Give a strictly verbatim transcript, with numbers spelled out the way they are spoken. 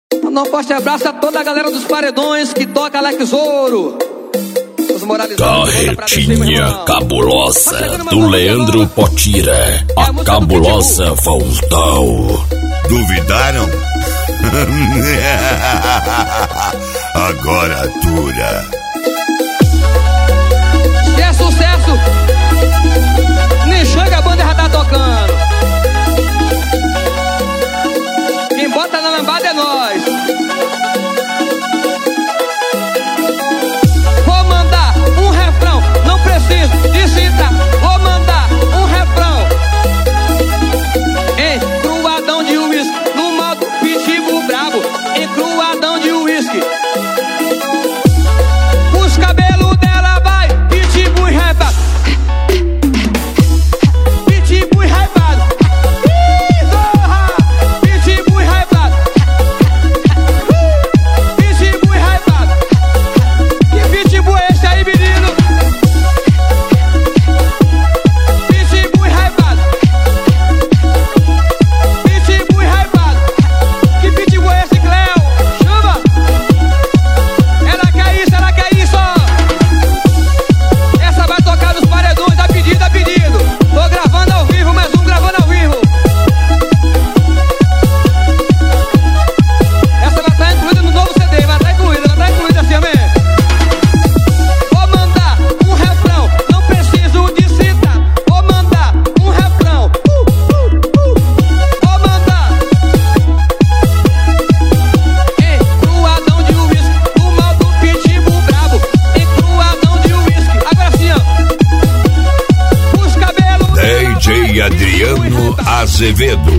Um forte abraço a toda a galera dos paredões que toca Alex Ouro. Carretinha cabulosa do Leandro Potira. A cabulosa voltou. Duvidaram? Agora dura. Se é sucesso, nem chega, a banda já tá tocando. Quem bota na lambada é nós. Vou mandar um refrão, não preciso de citar. Vou mandar um refrão. Em cruadão de uísque, no modo pitbull brabo. Em cruadão de uísque. Os cabelos dela vai, pitbull repa. Pitbull hypado. Pitbull hypado. Pitbull hypado. Que pitbull é esse aí, menino? Pitbull hypado. Pitbull hypado. Que pitbull é esse, Cleo? Chuva. Ela quer isso, ela quer isso. Essa vai tocar nos paredões, a pedido, a pedido. Tô gravando ao vivo, mais um gravando ao vivo. Essa vai estar incluída no novo C D, vai estar incluída, vai estar incluída assim, amém? Vou mandar um refrão, não preciso de citar. Vou mandar um refrão. Uh, uh, uh. Vou mandar. Em cruadão de uísque, o mal do pitbull brabo. Em cruadão de uísque. Agora sim, ó. Os cabelos D J Adriano Azevedo.